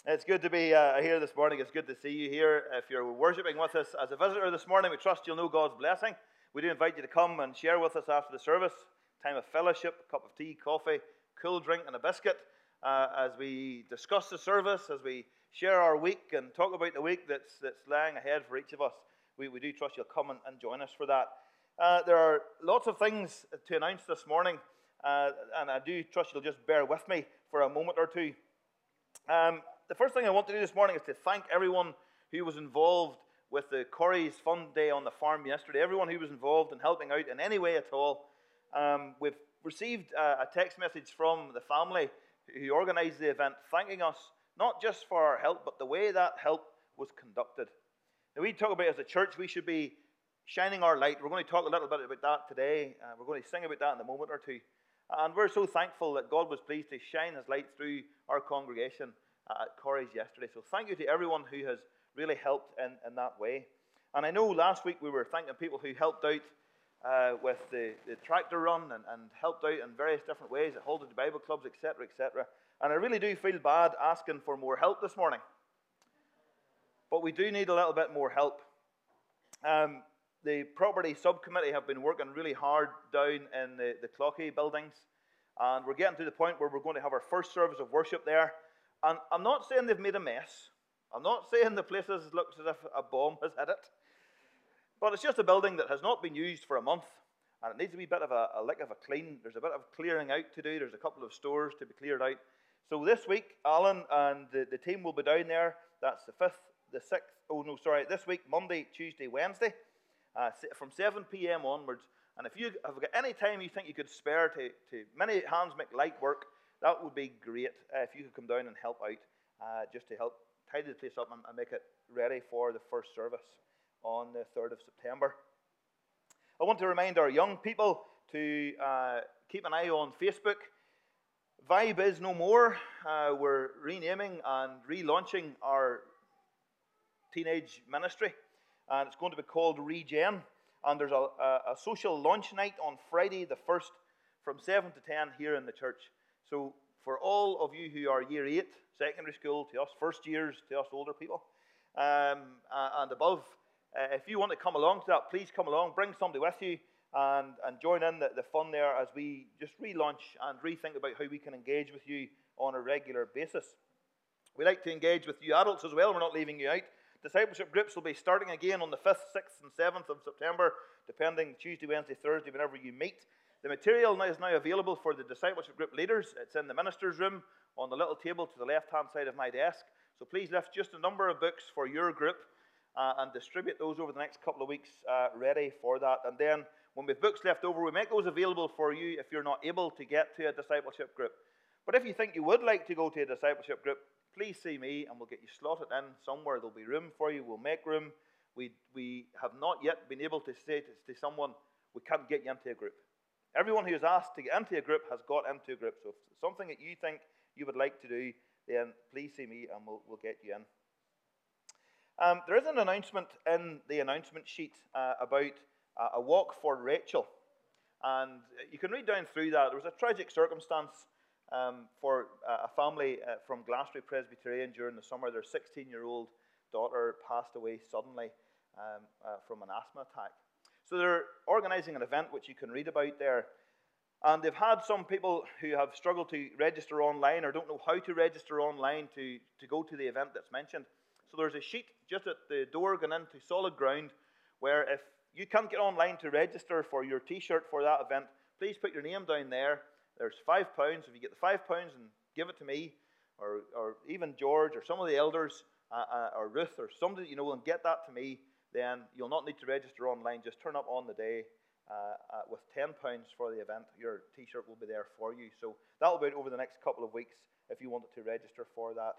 It's good to be here this morning. It's good to see you here. If you're worshipping with us as a visitor this morning, we trust you'll know God's blessing. We do invite you to come and share with us after the service. Time of fellowship, a cup of tea, coffee, cool drink and a biscuit as we discuss the service, as we share our week and talk about the week that's lying ahead for each of us. We do trust you'll come and join us for that. There are lots of things to announce this morning, and I do trust you'll just bear with me for a moment or two. The first thing I want to do this morning is to thank everyone who was involved with the Corey's Fun Day on the farm yesterday. Everyone who was involved in helping out in any way at all. We've received a text message from the family who organised the event, thanking us not just for our help, but the way that help was conducted. Now, we talk about as a church, we should be shining our light. We're going to talk a little bit about that today. We're going to sing about that in a moment or two. And we're so thankful that God was pleased to shine his light through our congregation at Corey's yesterday. So thank you to everyone who has really helped in that way. And I know last week we were thanking people who helped out with the tractor run and helped out in various different ways at Halted Bible Clubs, etc., etc. And I really do feel bad asking for more help this morning. But we do need a little bit more help. The property subcommittee have been working really hard down in the Clockey buildings. And we're getting to the point where we're going to have our first service of worship there. And I'm not saying they've made a mess. I'm not saying the place looks as if a bomb has hit it. But it's just a building that has not been used for a month. And it needs a wee bit of a lick of a clean. There's a bit of clearing out to do. There's a couple of stores to be cleared out. So this week, Alan and the team will be down there. That's the 5th, the 6th. This week, Monday, Tuesday, Wednesday. From 7 p.m. onwards. And if you have got any time you think you could spare to many hands make light work, that would be great if you could come down and help out, just to help tidy the place up and make it ready for the first service on the 3rd of September. I want to remind our young people to keep an eye on Facebook. Vibe is no more. We're renaming and relaunching our teenage ministry. And it's going to be called Regen. And there's a social lunch night on Friday the 1st from 7 to 10 here in the church. So for all of you who are year 8, secondary school, to us first years, to us older people, and above, if you want to come along to that, please come along, bring somebody with you, and join in the fun there as we just relaunch and rethink about how we can engage with you on a regular basis. We like to engage with you adults as well. We're not leaving you out. Discipleship groups will be starting again on the 5th, 6th, and 7th of September, depending Tuesday, Wednesday, Thursday, whenever you meet. The material is now available for the discipleship group leaders. It's in the minister's room on the little table to the left-hand side of my desk. So please lift just a number of books for your group and distribute those over the next couple of weeks ready for that. And then when we have books left over, we make those available for you if you're not able to get to a discipleship group. But if you think you would like to go to a discipleship group, please see me and we'll get you slotted in somewhere. There'll be room for you. We'll make room. We have not yet been able to say to someone, we can't get you into a group. Everyone who is asked to get into a group has got into a group. So if it's something that you think you would like to do, then please see me and we'll get you in. There is an announcement in the announcement sheet about a walk for Rachel. And you can read down through that. There was a tragic circumstance for a family from Glassbury Presbyterian during the summer. Their 16-year-old daughter passed away suddenly from an asthma attack. So they're organising an event which you can read about there. And they've had some people who have struggled to register online or don't know how to register online to go to the event that's mentioned. So there's a sheet just at the door going into solid ground where if you can't get online to register for your T-shirt for that event, please put your name down there. There's £5. If you get the £5 and give it to me, or even George, or some of the elders, or Ruth, or somebody you know, and get that to me, then you'll not need to register online. Just turn up on the day with £10 for the event. Your T-shirt will be there for you. So that'll be out over the next couple of weeks if you wanted to register for that.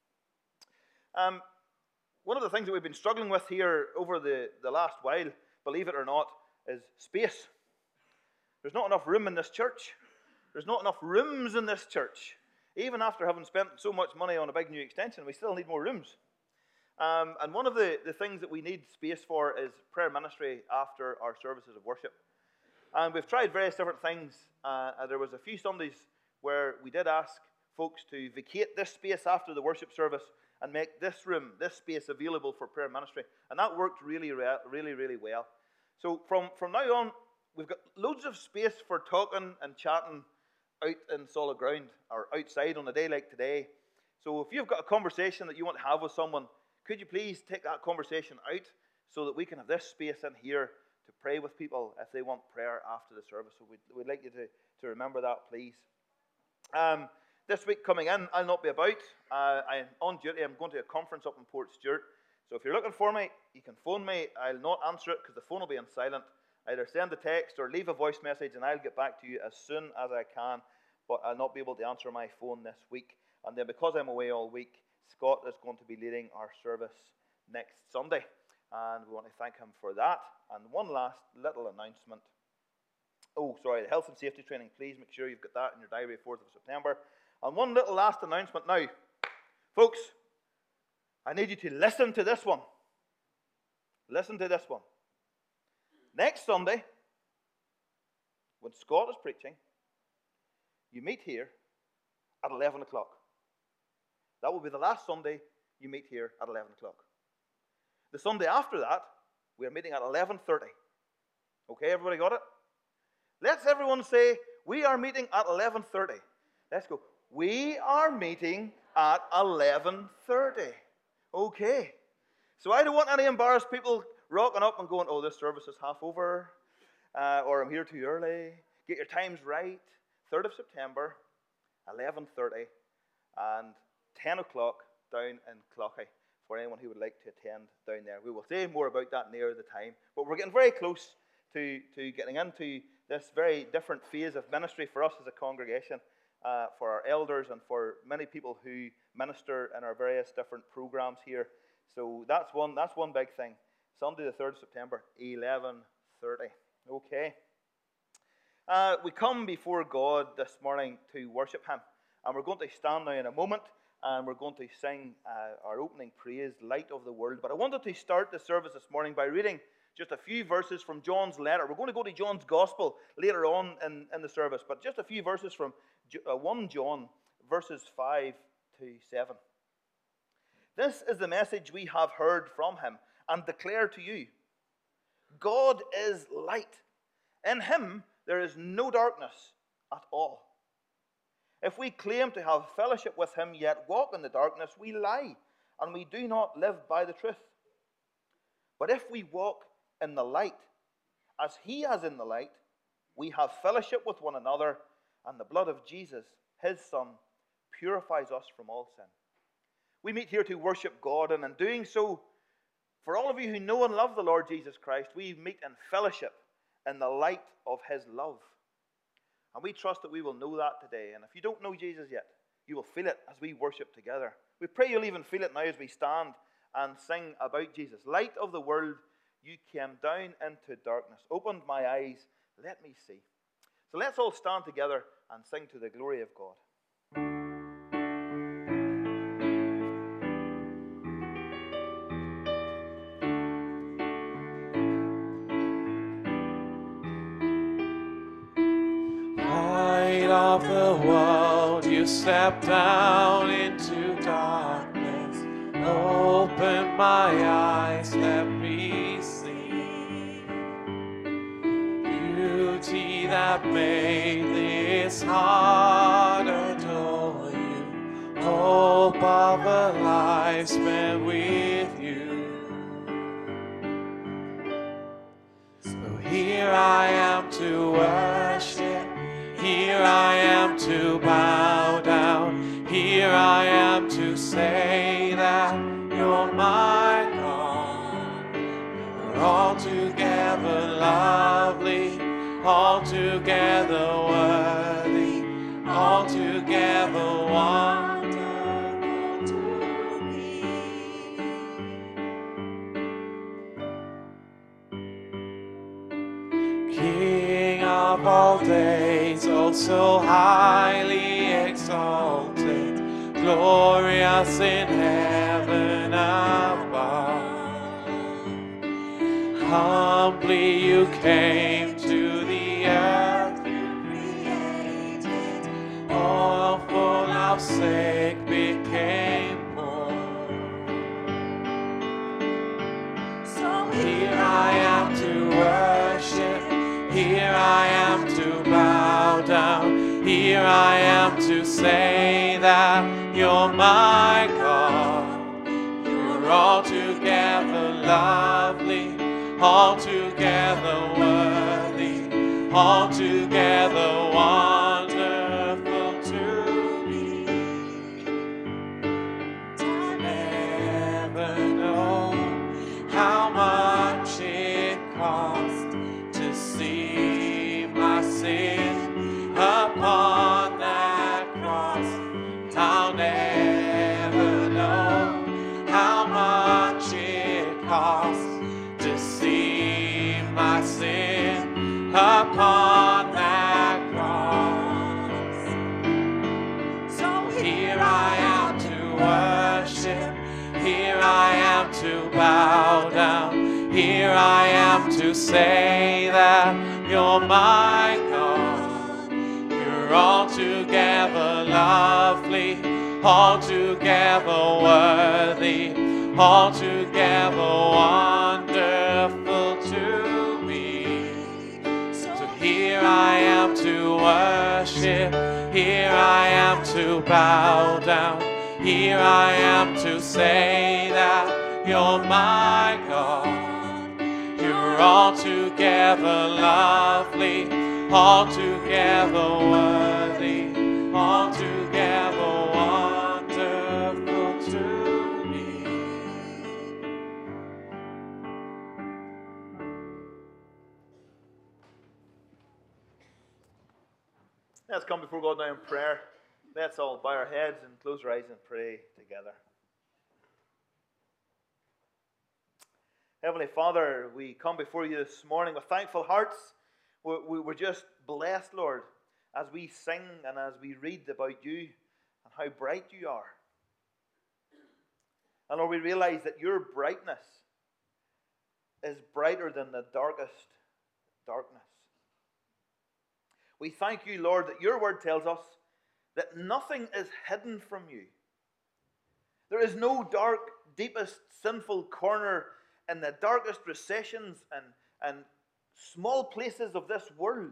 One of the things that we've been struggling with here over the last while, believe it or not, is space. There's not enough room in this church. There's not enough rooms in this church. Even after having spent so much money on a big new extension, we still need more rooms. And one of the things that we need space for is prayer ministry after our services of worship. And we've tried various different things. There was a few Sundays where we did ask folks to vacate this space after the worship service and make this room, this space available for prayer ministry. And that worked really well. So from now on, we've got loads of space for talking and chatting out in solid ground or outside on a day like today. So if you've got a conversation that you want to have with someone, could you please take that conversation out so that we can have this space in here to pray with people if they want prayer after the service. So we'd like you to remember that, please. This week coming in, I'll not be about. I'm on duty. I'm going to a conference up in Port Stewart. So if you're looking for me, you can phone me. I'll not answer it because the phone will be on silent. Either send a text or leave a voice message and I'll get back to you as soon as I can. But I'll not be able to answer my phone this week. And then because I'm away all week, Scott is going to be leading our service next Sunday. And we want to thank him for that. And one last little announcement. Oh, sorry, the health and safety training. Please make sure you've got that in your diary, 4th of September. And one little last announcement now. Folks, I need you to listen to this one. Listen to this one. Next Sunday, when Scott is preaching, you meet here at 11 o'clock. That will be the last Sunday you meet here at 11 o'clock. The Sunday after that, we are meeting at 11:30. Okay, everybody got it? Let's everyone say, we are meeting at 11:30. Let's go. We are meeting at 11:30. Okay. So I don't want any embarrassed people rocking up and going, oh, this service is half over, or I'm here too early. Get your times right. 3rd of September, 11:30, and 10 o'clock down in Cloughy for anyone who would like to attend down there. We will say more about that near the time, but we're getting very close to getting into this very different phase of ministry for us as a congregation, for our elders and for many people who minister in our various different programs here. So that's one big thing. Sunday the 3rd of September, 11:30. Okay. We come before God this morning to worship Him. And we're going to stand now in a moment and we're going to sing our opening praise, Light of the World. But I wanted to start the service this morning by reading just a few verses from John's letter. We're going to go to John's Gospel later on in the service, but just a few verses from 1 John, verses 5 to 7. This is the message we have heard from Him and declare to you. God is light. In Him there is no darkness at all. If we claim to have fellowship with Him, yet walk in the darkness, we lie, and we do not live by the truth. But if we walk in the light, as He is in the light, we have fellowship with one another, and the blood of Jesus, His Son, purifies us from all sin. We meet here to worship God, and in doing so, for all of you who know and love the Lord Jesus Christ, we meet in fellowship in the light of His love. And we trust that we will know that today. And if you don't know Jesus yet, you will feel it as we worship together. We pray you'll even feel it now as we stand and sing about Jesus. Light of the world, you came down into darkness, opened my eyes, let me see. So let's all stand together and sing to the glory of God. Of the world, you step down into darkness. Open my eyes, let me see beauty that made this heart adore you. Hope of a life spent with you. So here I am to worship. Here I am to bow down. Here I am to say that you're my God. You're altogether lovely, altogether worthy, altogether wonderful to me. King of all days, oh so highly exalted, glorious in heaven above. Humbly you came to the earth you created, all for our our sake became poor. So here I am to worship, here I am to bow down, here I am to say that you're my God. You're altogether lovely, altogether worthy, altogether wonderful to me. I never know how much it cost to see my sin upon that cross. I'll never know how much it cost to see my sin upon that cross. So here I am to worship, here I am to bow down, here I am to say that you're my God. You're altogether lovely, altogether worthy, altogether wonderful to me. So here I am to worship, here I am to bow down, here I am to say that you're my God. You're altogether lovely, altogether worthy, altogether wonderful to me. Let's come before God now in prayer. Let's all bow our heads and close our eyes and pray together. Heavenly Father, we come before you this morning with thankful hearts. We're just blessed, Lord, as we sing and as we read about you and how bright you are. And Lord, we realize that your brightness is brighter than the darkest darkness. We thank you, Lord, that your word tells us that nothing is hidden from you. There is no dark, deepest, sinful corner in the darkest recessions and small places of this world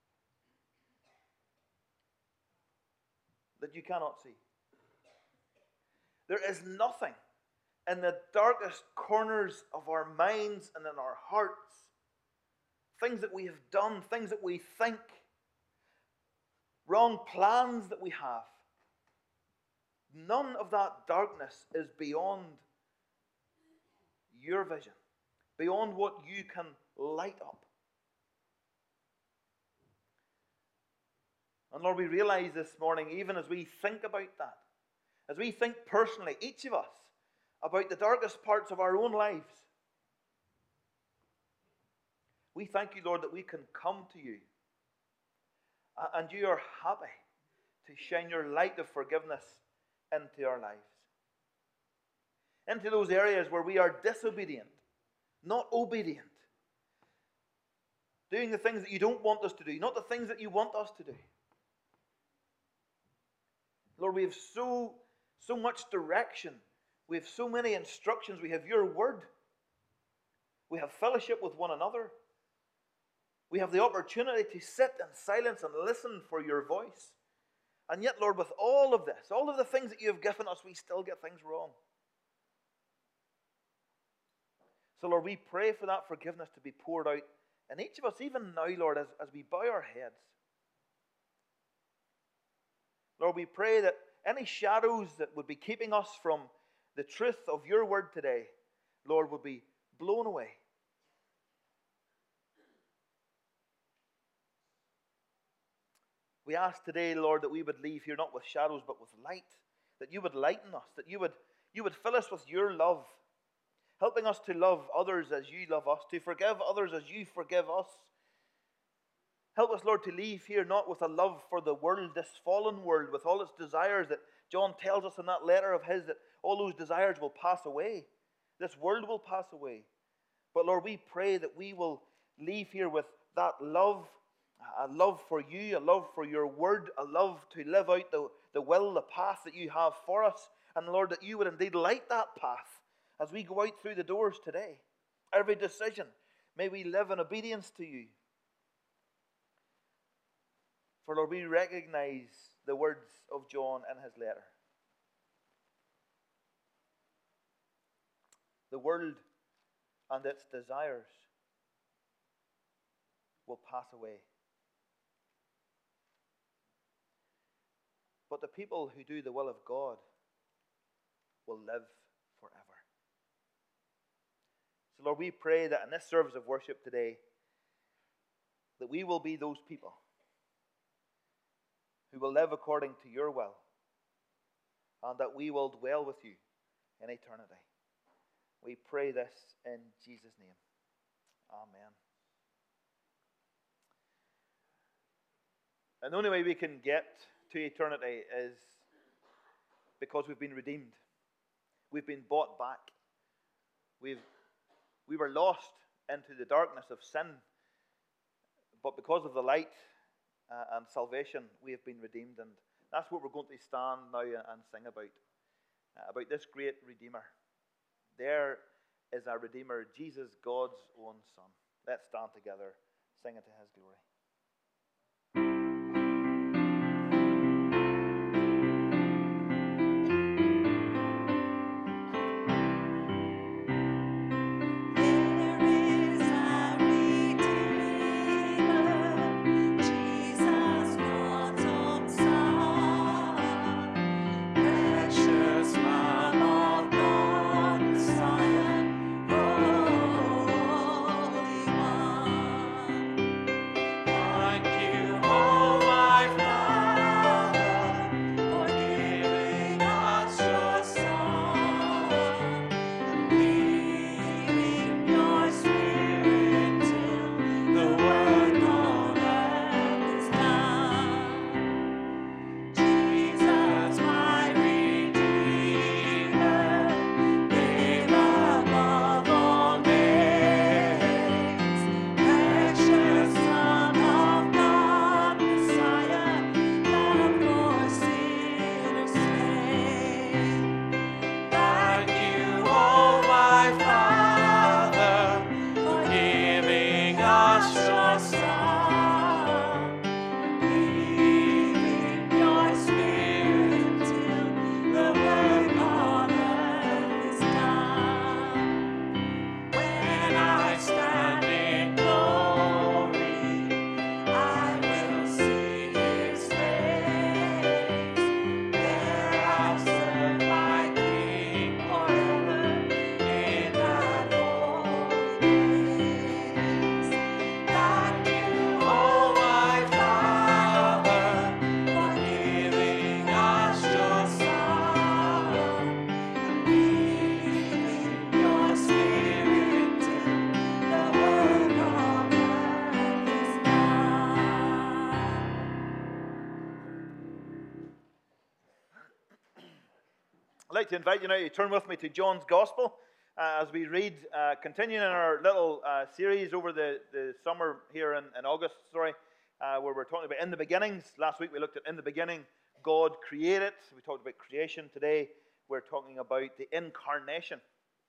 that you cannot see. There is nothing in the darkest corners of our minds and in our hearts, things that we have done, things that we think, wrong plans that we have. None of that darkness is beyond your vision, beyond what you can light up. And Lord, we realize this morning, even as we think about that, as we think personally, each of us, about the darkest parts of our own lives, we thank you, Lord, that we can come to you and you are happy to shine your light of forgiveness into our lives. Into those areas where we are disobedient, not obedient. Doing the things that you don't want us to do, not the things that you want us to do. Lord, we have so much direction. We have so many instructions. We have your word. We have fellowship with one another. We have the opportunity to sit in silence and listen for your voice. And yet, Lord, with all of this, all of the things that you have given us, we still get things wrong. So, Lord, we pray for that forgiveness to be poured out in each of us, even now, Lord, as we bow our heads. Lord, we pray that any shadows that would be keeping us from the truth of your word today, Lord, would be blown away. We ask today, Lord, that we would leave here not with shadows but with light, that you would lighten us, that you would fill us with your love, helping us to love others as you love us, to forgive others as you forgive us. Help us, Lord, to leave here not with a love for the world, this fallen world, with all its desires that John tells us in that letter of his, that all those desires will pass away. This world will pass away. But Lord, we pray that we will leave here with that love, a love for you, a love for your word, a love to live out the will, the path that you have for us. And Lord, that you would indeed light that path as we go out through the doors today. Every decision, may we live in obedience to you. For Lord, we recognize the words of John in his letter. The world and its desires will pass away. But the people who do the will of God will live forever. So Lord, we pray that in this service of worship today, that we will be those people who will live according to your will, and that we will dwell with you in eternity. We pray this in Jesus' name. Amen. And the only way we can get to eternity is because we've been redeemed. We've been bought back. We were lost into the darkness of sin, but because of the light and salvation, we have been redeemed. And that's what we're going to stand now and sing about this great Redeemer. There is our Redeemer, Jesus, God's own Son. Let's stand together, singing to his glory. I'd like to invite you now to turn with me to John's Gospel as we read, continuing in our little series over the summer here in August, where we're talking about in the beginnings. Last week we looked at in the beginning, God created. We talked about creation. Today we're talking about the incarnation.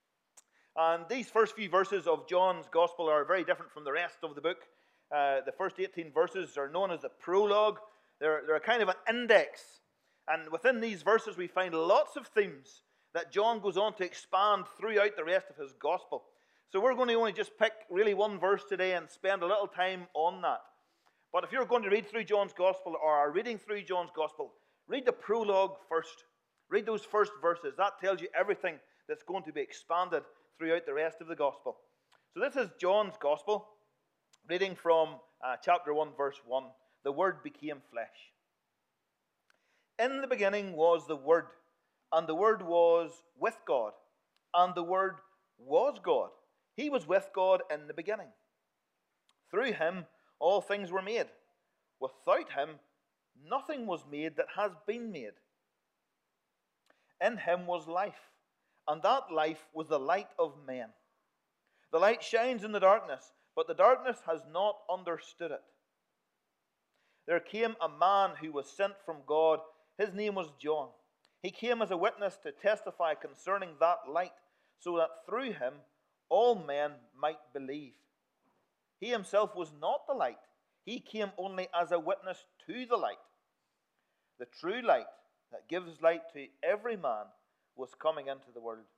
And these first few verses of John's Gospel are very different from the rest of the book. The first 18 verses are known as the prologue. They're a kind of an index. And within these verses we find lots of themes that John goes on to expand throughout the rest of his Gospel. So we're going to only just pick really one verse today and spend a little time on that. But if you're going to read through John's Gospel or are reading through John's Gospel, read the prologue first. Read those first verses. That tells you everything that's going to be expanded throughout the rest of the Gospel. So this is John's Gospel, reading from chapter 1, verse 1. The Word became flesh. In the beginning was the Word, and the Word was with God, and the Word was God. He was with God in the beginning. Through him all things were made. Without him nothing was made that has been made. In him was life, and that life was the light of men. The light shines in the darkness, but the darkness has not understood it. There came a man who was sent from God. His name was John. He came as a witness to testify concerning that light, so that through him all men might believe. He himself was not the light. He came only as a witness to the light. The true light that gives light to every man was coming into the world.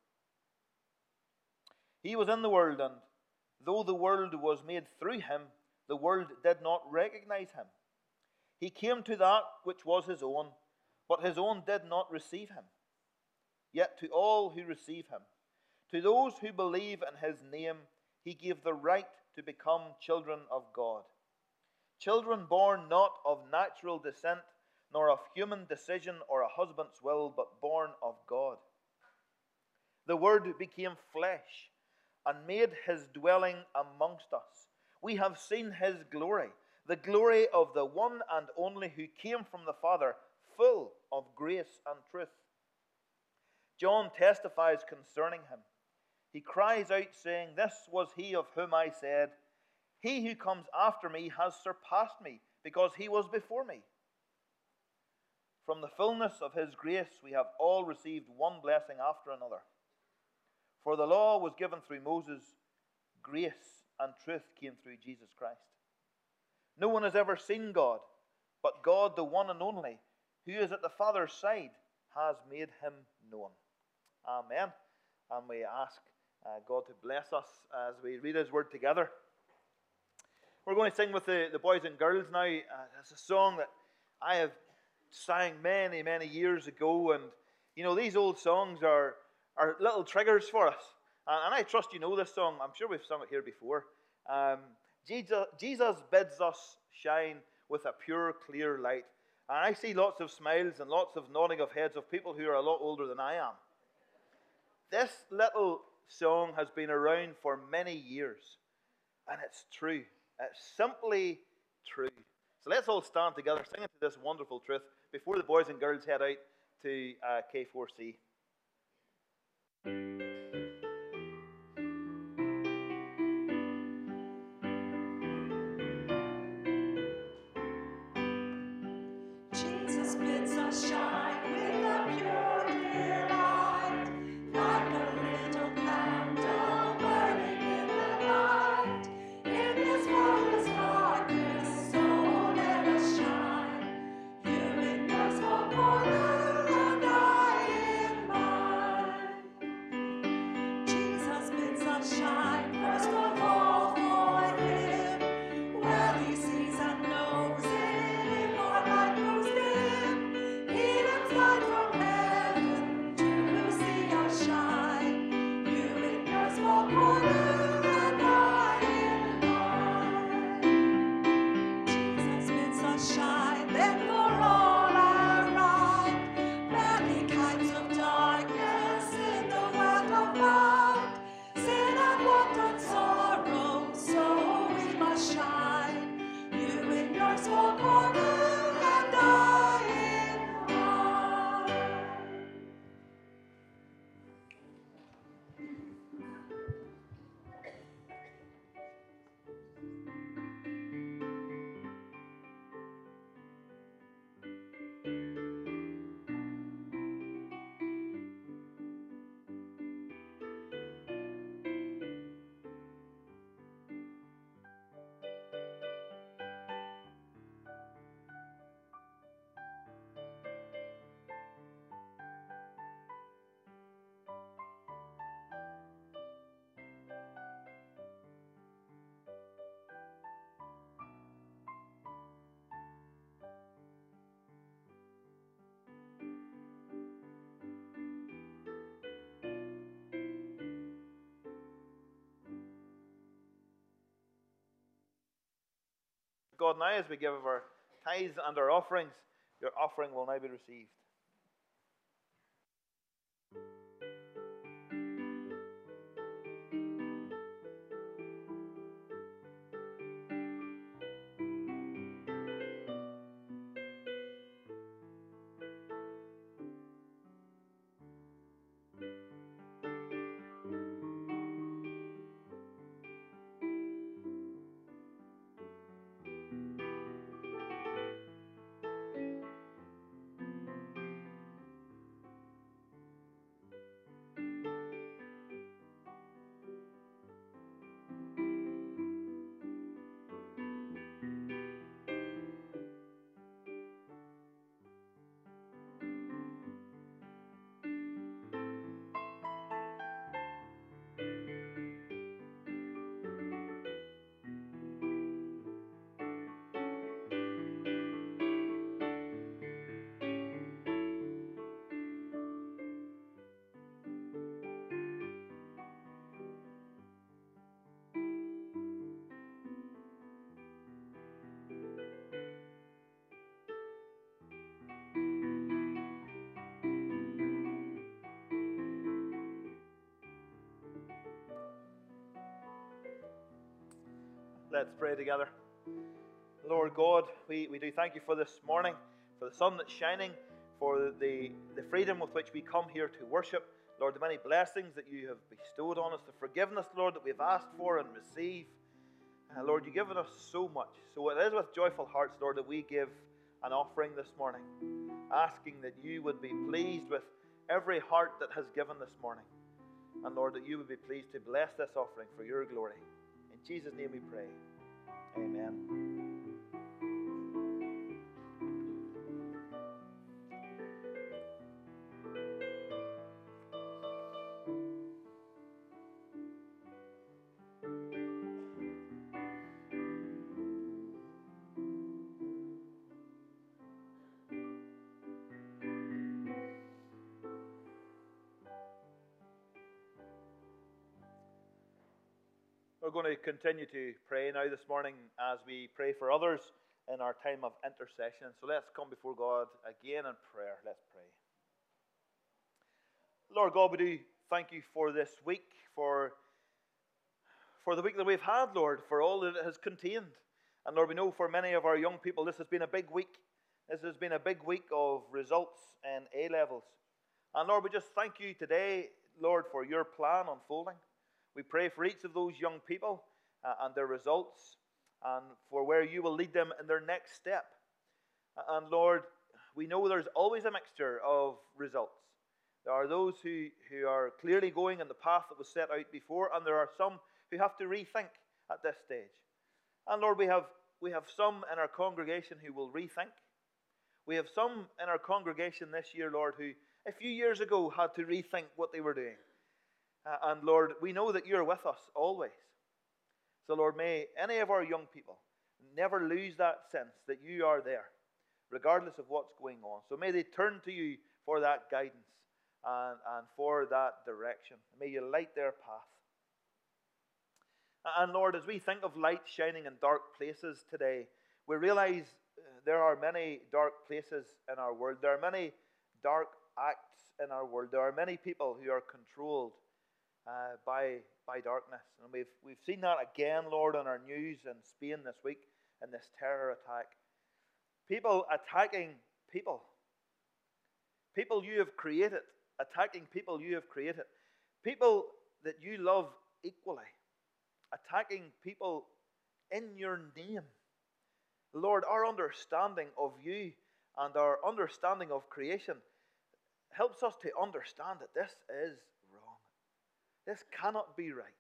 He was in the world, and though the world was made through him, the world did not recognize him. He came to that which was his own, but his own did not receive him. Yet to all who receive him, to those who believe in his name, he gave the right to become children of God. Children born not of natural descent, nor of human decision or a husband's will, but born of God. The Word became flesh and made his dwelling amongst us. We have seen his glory, the glory of the one and only who came from the Father, full of grace and truth. John testifies concerning him. He cries out, saying, "This was he of whom I said, 'He who comes after me has surpassed me, because he was before me.'" From the fullness of his grace we have all received one blessing after another. For the law was given through Moses, grace and truth came through Jesus Christ. No one has ever seen God, but God, the one and only, who is at the Father's side, has made him known. Amen. And we ask God to bless us as we read his word together. We're going to sing with the boys and girls now. It's a song that I have sang many, many years ago. And, you know, these old songs are little triggers for us. And I trust you know this song. I'm sure we've sung it here before. Jesus bids us shine with a pure, clear light. And I see lots of smiles and lots of nodding of heads of people who are a lot older than I am. This little song has been around for many years. And it's true. It's simply true. So let's all stand together singing to this wonderful truth before the boys and girls head out to K4C. Jesus bids us shine with a pure clear light, like a little candle burning in the night. In this world's darkness, so let us shine. You in your small corner, and I in mine. Jesus bids us shine first of all for him, where he sees and knows it. If our light grows dim, he lets light from heaven to see us shine. You in your small corner, and I in mine. Jesus bids us shine, then for all are right. Many kinds of darkness in the world are found. Sin and want and sorrow, so we must shine. You in your small corner, and I in mine. God, now as we give of our tithes and our offerings, your offering will now be received. Let's pray together. Lord God, we do thank you for this morning, for the sun that's shining, for the freedom with which we come here to worship. Lord, the many blessings that you have bestowed on us, the forgiveness, Lord, that we've asked for and receive. Lord, you've given us so much. So it is with joyful hearts, Lord, that we give an offering this morning, asking that you would be pleased with every heart that has given this morning. And Lord, that you would be pleased to bless this offering for your glory. In Jesus' name we pray. Amen. We're going to continue to pray now this morning as we pray for others in our time of intercession. So let's come before God again in prayer. Let's pray. Lord God, we do thank you for this week, for the week that we've had, Lord, for all that it has contained. And Lord, we know for many of our young people this has been a big week. This has been a big week of results in A-levels. And Lord, we just thank you today, Lord, for your plan unfolding. We pray for each of those young people and their results, and for where you will lead them in their next step. And Lord, we know there's always a mixture of results. There are those who are clearly going in the path that was set out before, and there are some who have to rethink at this stage. And Lord, we have some in our congregation who will rethink. We have some in our congregation this year, Lord, who a few years ago had to rethink what they were doing. And Lord, we know that you're with us always. So Lord, may any of our young people never lose that sense that you are there, regardless of what's going on. So may they turn to you for that guidance and for that direction. May you light their path. And Lord, as we think of light shining in dark places today, we realize there are many dark places in our world. There are many dark acts in our world. There are many people who are controlled by darkness. And we've seen that again, Lord, on our news in Spain this week in this terror attack. People attacking people. People you have created. Attacking people you have created. People that you love equally. Attacking people in your name. Lord, our understanding of you and our understanding of creation helps us to understand that this is wrong. This cannot be right.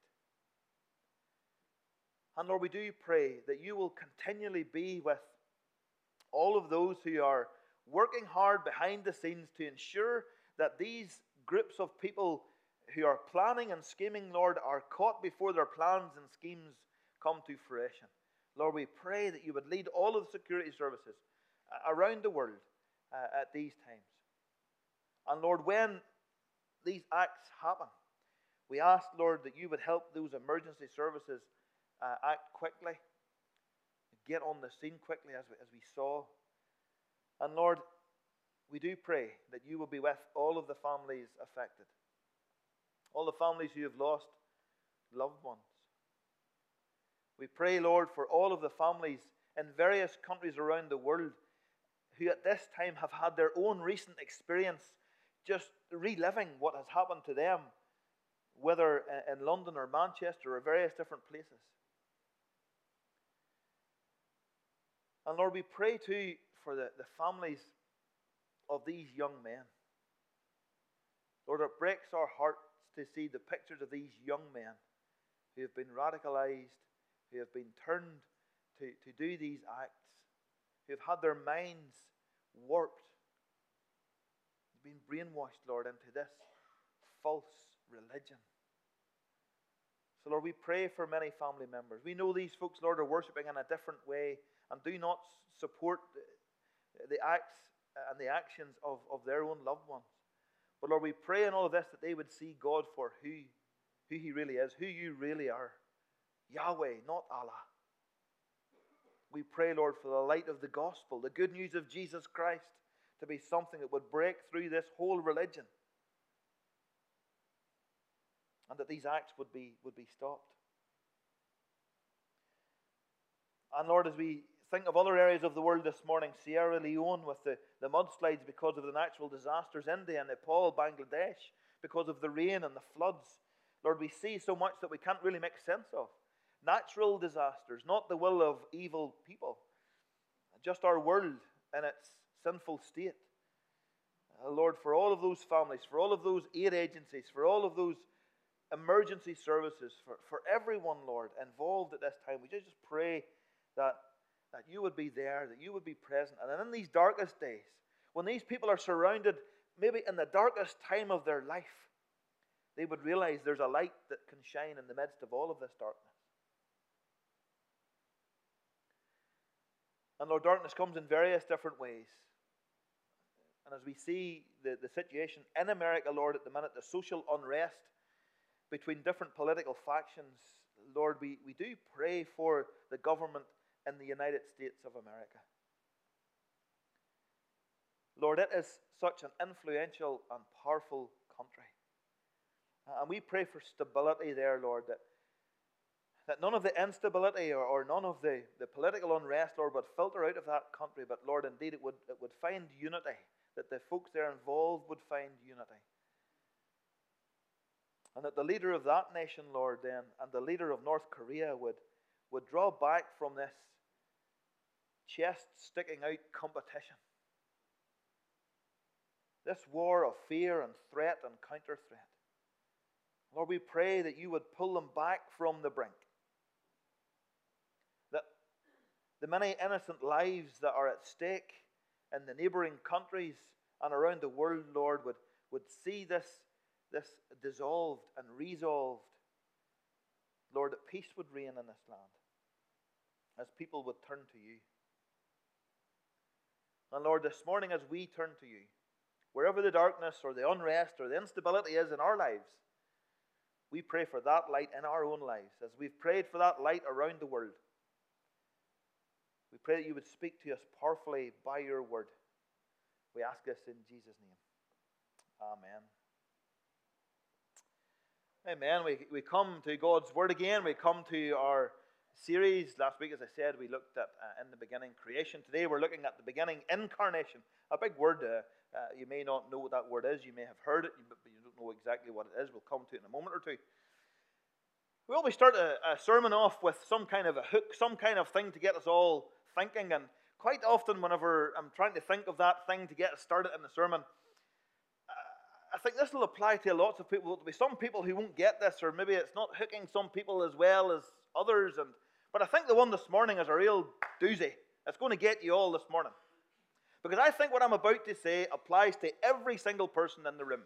And Lord, we do pray that you will continually be with all of those who are working hard behind the scenes to ensure that these groups of people who are planning and scheming, Lord, are caught before their plans and schemes come to fruition. Lord, we pray that you would lead all of the security services around the world at these times. And Lord, when these acts happen, we ask, Lord, that you would help those emergency services act quickly, get on the scene quickly as we saw. And Lord, we do pray that you will be with all of the families affected, all the families who have lost loved ones. We pray, Lord, for all of the families in various countries around the world who at this time have had their own recent experience just reliving what has happened to them, whether in London or Manchester or various different places. And Lord, we pray too for the families of these young men. Lord, it breaks our hearts to see the pictures of these young men who have been radicalized, who have been turned to do these acts, who have had their minds warped, been brainwashed, Lord, into this false religion. So, Lord, we pray for many family members. We know these folks, Lord, are worshipping in a different way and do not support the acts and the actions of their own loved ones. But, Lord, we pray in all of this that they would see God for who He really is, who you really are. Yahweh, not Allah. We pray, Lord, for the light of the gospel, the good news of Jesus Christ, to be something that would break through this whole religion, and that these acts would be stopped. And Lord, as we think of other areas of the world this morning, Sierra Leone with the mudslides because of the natural disasters, India, Nepal, Bangladesh, because of the rain and the floods. Lord, we see so much that we can't really make sense of. Natural disasters, not the will of evil people, just our world in its sinful state. Lord, for all of those families, for all of those aid agencies, for all of those emergency services, for everyone, Lord, involved at this time, we just pray that you would be there, that you would be present. And in these darkest days, when these people are surrounded, maybe in the darkest time of their life, they would realize there's a light that can shine in the midst of all of this darkness. And Lord, darkness comes in various different ways. And as we see the situation in America, Lord, at the minute, the social unrest between different political factions, Lord, we do pray for the government in the United States of America. Lord, it is such an influential and powerful country. And we pray for stability there, Lord, that none of the instability or none of the political unrest, Lord, would filter out of that country, but Lord, indeed it would find unity, that the folks there involved would find unity. And that the leader of that nation, Lord, then, and the leader of North Korea would draw back from this chest-sticking-out competition. This war of fear and threat and counter-threat. Lord, we pray that you would pull them back from the brink. That the many innocent lives that are at stake in the neighboring countries and around the world, Lord, would see this dissolved and resolved. Lord, that peace would reign in this land as people would turn to you. And Lord, this morning as we turn to you, wherever the darkness or the unrest or the instability is in our lives, we pray for that light in our own lives. As we've prayed for that light around the world, we pray that you would speak to us powerfully by your word. We ask this in Jesus' name. Amen. Amen. We come to God's word again. We come to our series. Last week, as I said, we looked at in the beginning creation. Today we're looking at the beginning incarnation. A big word. You may not know what that word is. You may have heard it, but you don't know exactly what it is. We'll come to it in a moment or two. We always start a sermon off with some kind of a hook, some kind of thing to get us all thinking. And quite often whenever I'm trying to think of that thing to get us started in the sermon, I think this will apply to lots of people. There'll be some people who won't get this, or maybe it's not hooking some people as well as others. But I think the one this morning is a real doozy. It's going to get you all this morning. Because I think what I'm about to say applies to every single person in the room.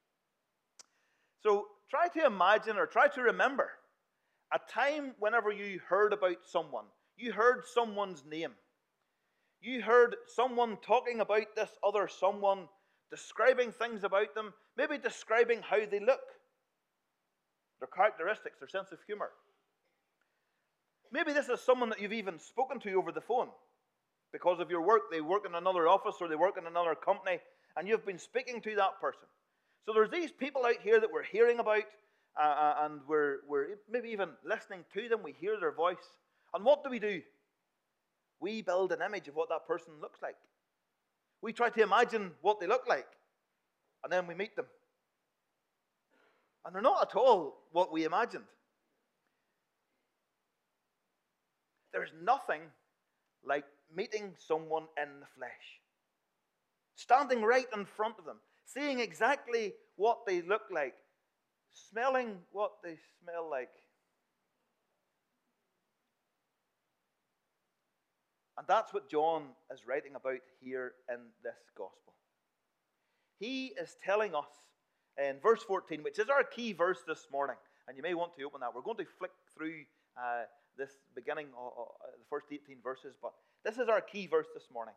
So try to imagine or try to remember a time whenever you heard about someone. You heard someone's name. You heard someone talking about this other someone, describing things about them, maybe describing how they look, their characteristics, their sense of humor. Maybe this is someone that you've even spoken to over the phone. Because of your work, they work in another office or they work in another company, and you've been speaking to that person. So there's these people out here that we're hearing about, and we're maybe even listening to them. We hear their voice. And what do? We build an image of what that person looks like. We try to imagine what they look like, and then we meet them. And they're not at all what we imagined. There's nothing like meeting someone in the flesh. Standing right in front of them, seeing exactly what they look like, smelling what they smell like. And that's what John is writing about here in this gospel. He is telling us in verse 14, which is our key verse this morning, and you may want to open that. We're going to flick through this beginning of the first 18 verses, but this is our key verse this morning.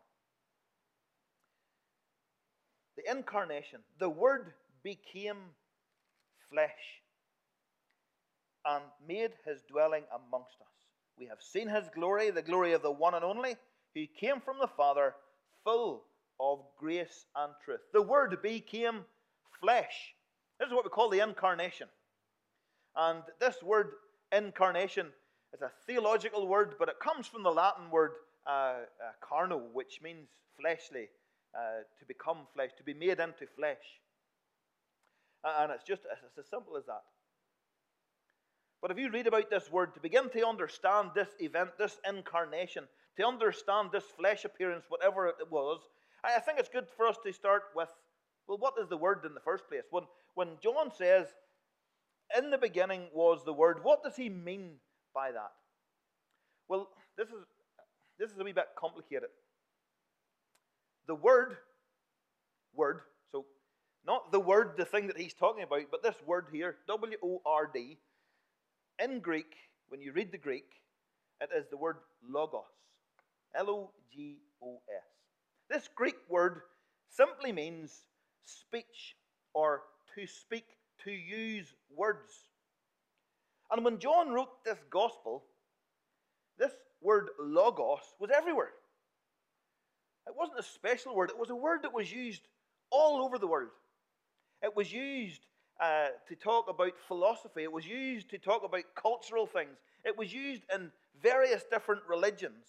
The incarnation. The Word became flesh and made his dwelling amongst us. We have seen his glory, the glory of the one and only, who came from the Father, full of grace and truth. The Word became flesh. This is what we call the incarnation. And this word incarnation It's a theological word, but it comes from the Latin word carno, which means fleshly, to become flesh, to be made into flesh. And it's as simple as that. But if you read about this word, to begin to understand this event, this incarnation, to understand this flesh appearance, whatever it was, I think it's good for us to start with, well, what is the word in the first place? When John says, in the beginning was the word, what does he mean by that? Well, this is a wee bit complicated. The word, so not the word, the thing that he's talking about, but this word here, W-O-R-D, in Greek, when you read the Greek, it is the word logos, L-O-G-O-S. This Greek word simply means speech, or to speak, to use words. And when John wrote this gospel, this word logos was everywhere. It wasn't a special word. It was a word that was used all over the world. It was used to talk about philosophy. It was used to talk about cultural things. It was used in various different religions.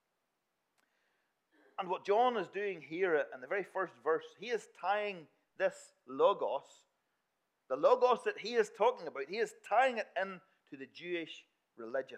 And what John is doing here in the very first verse, he is tying this logos, the logos that he is talking about, he is tying it into the Jewish religion.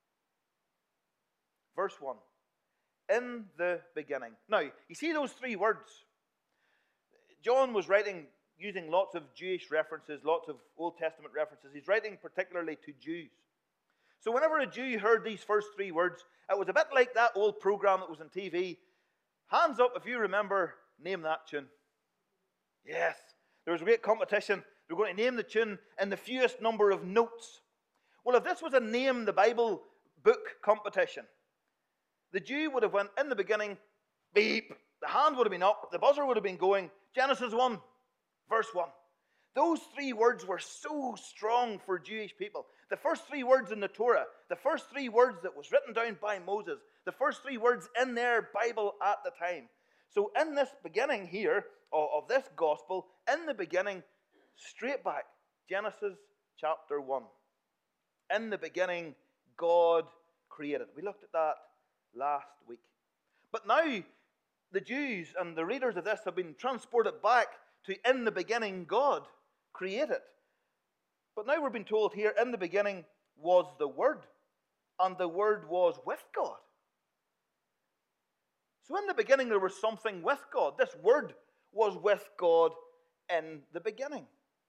Verse 1, in the beginning. Now, you see those three words? John was writing using lots of Jewish references, lots of Old Testament references. He's writing particularly to Jews. So whenever a Jew heard these first three words, it was a bit like that old program that was on TV. Hands up if you remember, name that tune. Yes, there was a great competition. They were going to name the tune in the fewest number of notes. Well, if this was a name the Bible book competition, the Jew would have went in the beginning, beep, the hand would have been up, the buzzer would have been going, Genesis 1, verse 1. Those three words were so strong for Jewish people. The first three words in the Torah, the first three words that was written down by Moses, the first three words in their Bible at the time. So in this beginning here of this gospel, in the beginning, straight back, Genesis chapter 1. In the beginning, God created. We looked at that last week. But now, the Jews and the readers of this have been transported back to in the beginning, God created. But now we're being told here, in the beginning was the Word, and the Word was with God. So in the beginning there was something with God. This Word was with God in the beginning.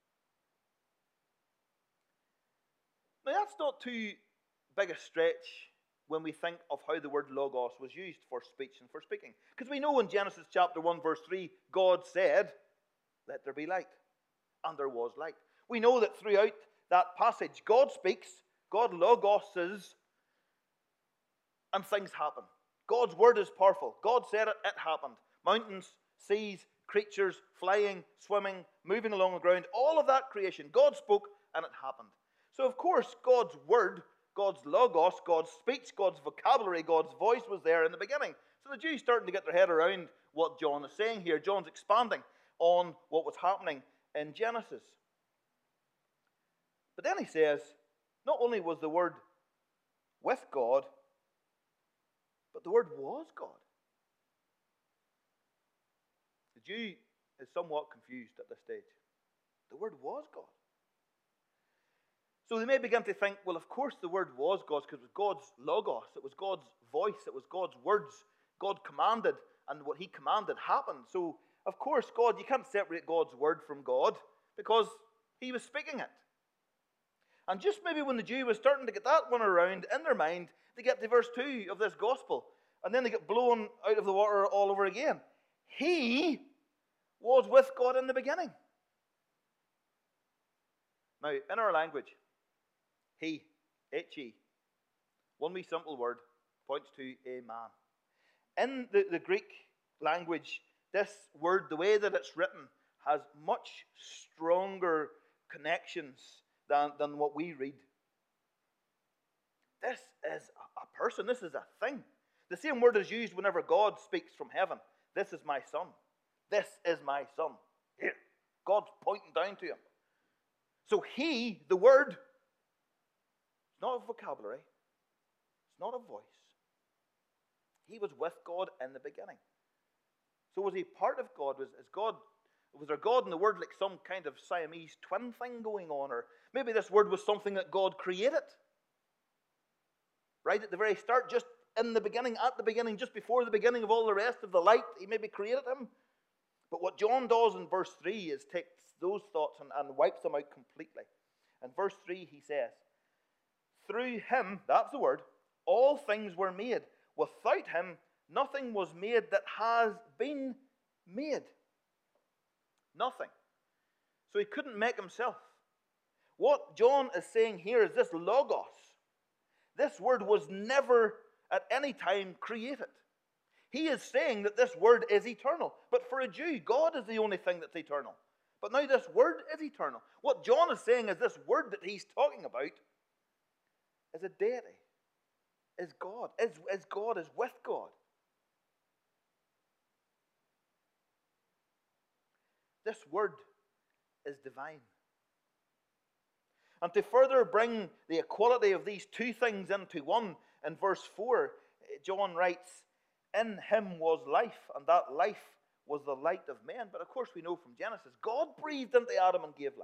Now that's not too big a stretch when we think of how the word logos was used for speech and for speaking. Because we know in Genesis chapter 1 verse 3, God said, let there be light. And there was light. We know that throughout that passage, God speaks, God logoses, and things happen. God's word is powerful. God said it, it happened. Mountains, seas, creatures, flying, swimming, moving along the ground, all of that creation, God spoke and it happened. So of course, God's word, God's logos, God's speech, God's vocabulary, God's voice was there in the beginning. So the Jews starting to get their head around what John is saying here. John's expanding on what was happening in Genesis. But then he says, not only was the word with God, but the word was God. The Jew is somewhat confused at this stage. The word was God. So they may begin to think, well, of course the word was God's, because it was God's logos, it was God's voice, it was God's words. God commanded, and what he commanded happened. So, of course, God, you can't separate God's word from God, because he was speaking it. And just maybe when the Jew was starting to get that one around in their mind, they get to verse 2 of this gospel, and then they get blown out of the water all over again. He was with God in the beginning. Now, in our language, he, H-E, one wee simple word, points to a man. In the Greek language, this word, the way that it's written, has much stronger connections than what we read. This is a person. This is a thing. The same word is used whenever God speaks from heaven. This is my son. This is my son. Here. God's pointing down to him. So he, the word, it's not a vocabulary. not a voice. He was with God in the beginning. So was he part of God? Was there God and the Word like some kind of Siamese twin thing going on? Or maybe this Word was something that God created. Right at the very start, just in the beginning, at the beginning, just before the beginning of all the rest of the light, he maybe created him. But what John does in verse 3 is takes those thoughts and wipes them out completely. In verse 3 he says, through him, that's the Word, all things were made. Without him, nothing was made that has been made. Nothing. So he couldn't make himself. What John is saying here is this Logos. This Word was never at any time created. He is saying that this Word is eternal. But for a Jew, God is the only thing that's eternal. But now this Word is eternal. What John is saying is this Word that he's talking about is a deity. Is God. Is God, is with God. This Word is divine. And to further bring the equality of these two things into one, in verse 4, John writes, in him was life, and that life was the light of men. But of course we know from Genesis, God breathed into Adam and gave life.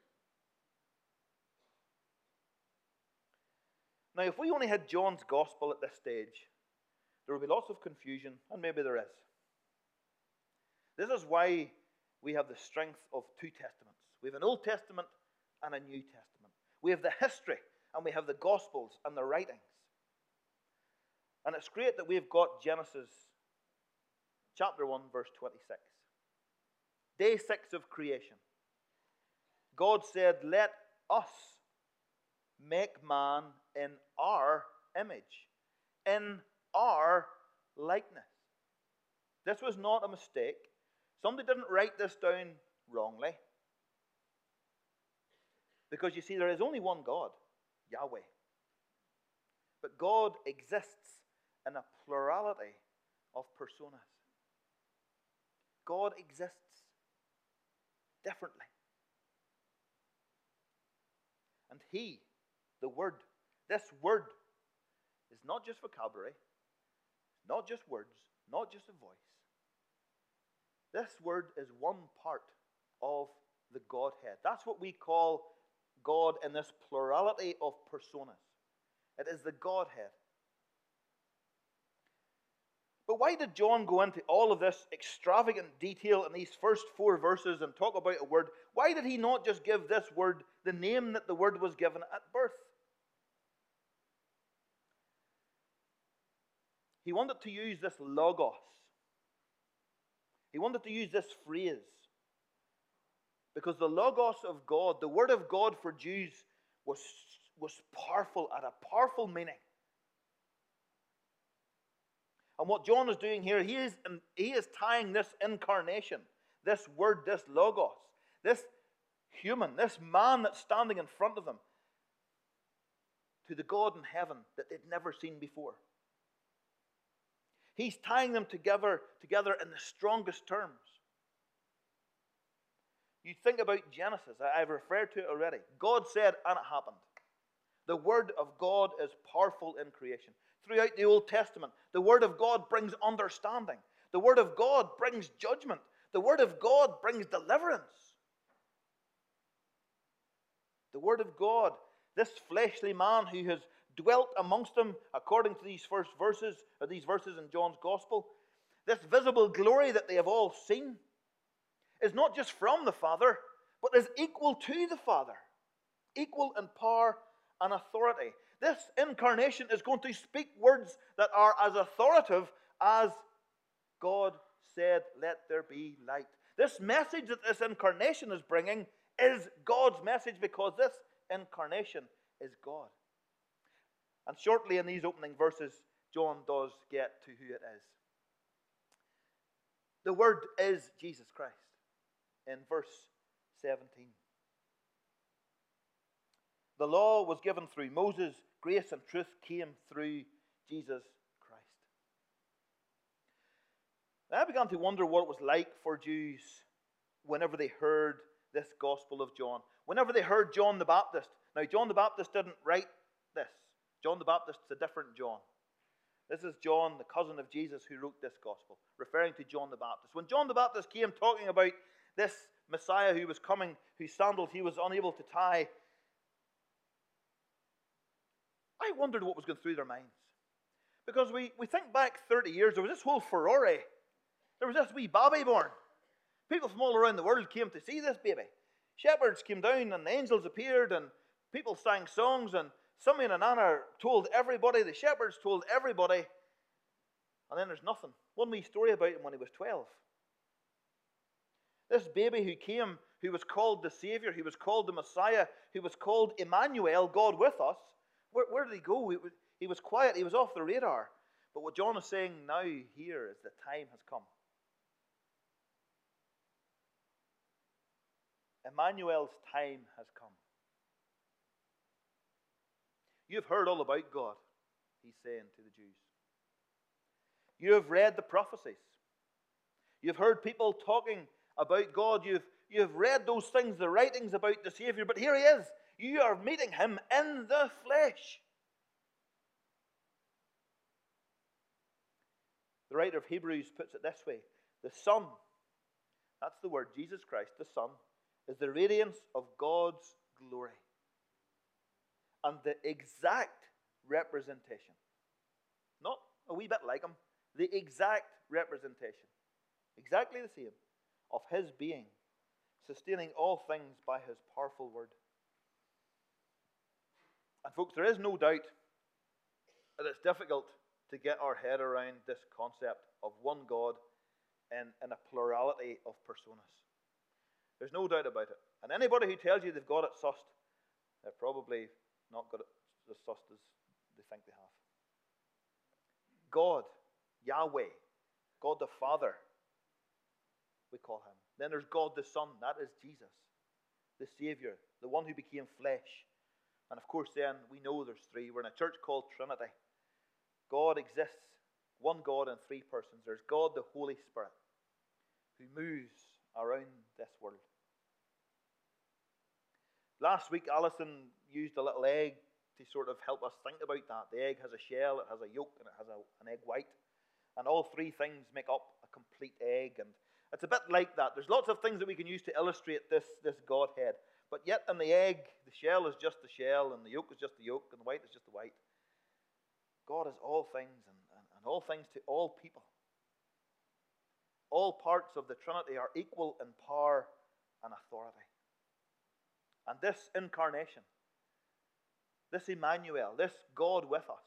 Now if we only had John's gospel at this stage, there would be lots of confusion, and maybe there is. This is why we have the strength of two testaments. We have an Old Testament and a New Testament. We have the history, and we have the Gospels and the writings. And it's great that we've got Genesis chapter 1, verse 26. Day 6 of creation. God said, let us make man in our image, in our likeness. This was not a mistake. Somebody didn't write this down wrongly. Because you see, there is only one God, Yahweh. But God exists in a plurality of personas. God exists differently. And He, the Word, this Word is not just vocabulary, not just words, not just a voice. This Word is one part of the Godhead. That's what we call God in this plurality of personas. It is the Godhead. But why did John go into all of this extravagant detail in these first 4 verses and talk about a word? Why did he not just give this word the name that the word was given at birth? He wanted to use this logos. He wanted to use this phrase. Because the logos of God, the word of God for Jews, was powerful, had a powerful meaning. And what John is doing here, he is tying this incarnation, this word, this logos, this human, this man that's standing in front of them, to the God in heaven that they'd never seen before. He's tying them together in the strongest terms. You think about Genesis, I've referred to it already. God said, and it happened. The Word of God is powerful in creation. Throughout the Old Testament, the Word of God brings understanding. The Word of God brings judgment. The Word of God brings deliverance. The Word of God, this fleshly man who has dwelt amongst them, according to these first verses, or these verses in John's Gospel, this visible glory that they have all seen, is not just from the Father, but is equal to the Father. Equal in power and authority. This incarnation is going to speak words that are as authoritative as God said, let there be light. This message that this incarnation is bringing is God's message, because this incarnation is God. And shortly in these opening verses, John does get to who it is. The Word is Jesus Christ. In verse 17. The law was given through Moses. Grace and truth came through Jesus Christ. Now I began to wonder what it was like for Jews whenever they heard this Gospel of John. Whenever they heard John the Baptist. Now John the Baptist didn't write this. John the Baptist's a different John. This is John, the cousin of Jesus, who wrote this gospel, referring to John the Baptist. When John the Baptist came talking about this Messiah who was coming, whose sandals he was unable to tie, I wondered what was going through their minds. Because we think back 30 years, there was this whole furore. There was this wee baby born. People from all around the world came to see this baby. Shepherds came down and angels appeared and people sang songs and Simeon and Anna told everybody, the shepherds told everybody, and then there's nothing. One wee story about him when he was 12. This baby who came, who was called the Savior, who was called the Messiah, who was called Emmanuel, God with us, where did he go? He was quiet, he was off the radar. But what John is saying now here is the time has come. Emmanuel's time has come. You've heard all about God, he's saying to the Jews. You have read the prophecies. You've heard people talking about God. You've read those things, the writings about the Savior. But here he is. You are meeting him in the flesh. The writer of Hebrews puts it this way. The Son, that's the word, Jesus Christ, the Son, is the radiance of God's glory and the exact representation. Not a wee bit like him. The exact representation. Exactly the same of his being, sustaining all things by his powerful word. And folks, there is no doubt that it's difficult to get our head around this concept of one God in a plurality of personas. There's no doubt about it. And anybody who tells you they've got it sussed, they're probably not got it as sussed as they think they have. God, Yahweh, God the Father, we call him. Then there's God the Son, that is Jesus, the Savior, the one who became flesh. And of course then, we know there's three. We're in a church called Trinity. God exists, one God in three persons. There's God the Holy Spirit, who moves around this world. Last week, Alison used a little egg to sort of help us think about that. The egg has a shell, it has a yolk, and it has an egg white. And all three things make up a complete egg. And it's a bit like that. There's lots of things that we can use to illustrate this Godhead. But yet in the egg, the shell is just the shell, and the yolk is just the yolk, and the white is just the white. God is all things, and all things to all people. All parts of the Trinity are equal in power and authority. And this incarnation, this Emmanuel, this God with us,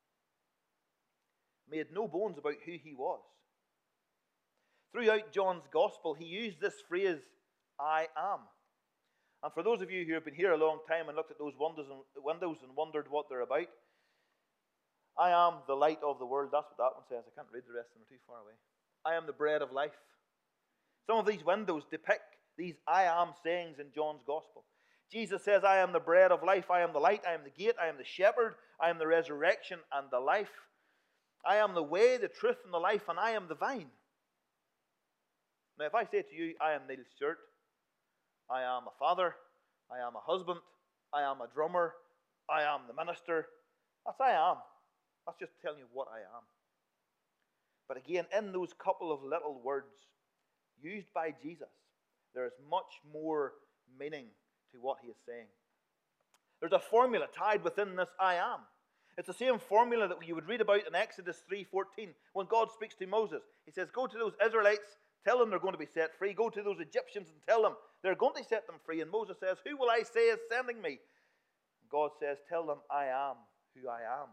made no bones about who he was. Throughout John's Gospel, he used this phrase, I am. And for those of you who have been here a long time and looked at those windows and wondered what they're about, I am the light of the world. That's what that one says. I can't read the rest of them, they're too far away. I am the bread of life. Some of these windows depict these I am sayings in John's Gospel. Jesus says, I am the bread of life, I am the light, I am the gate, I am the shepherd, I am the resurrection and the life. I am the way, the truth, and the life, and I am the vine. Now, if I say to you, I am Neil Stewart, I am a father, I am a husband, I am a drummer, I am the minister, that's I am. That's just telling you what I am. But again, in those couple of little words used by Jesus, there is much more meaning to what he is saying. There's a formula tied within this I am. It's the same formula that you would read about in Exodus 3:14 when God speaks to Moses. He says, go to those Israelites, tell them they're going to be set free. Go to those Egyptians and tell them they're going to set them free. And Moses says, who will I say is sending me? God says, tell them I am who I am